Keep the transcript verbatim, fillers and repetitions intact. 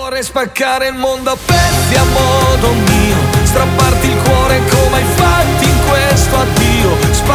Vorrei spaccare il mondo a pezzi a modo mio, strapparti il cuore come hai fatto in questo addio.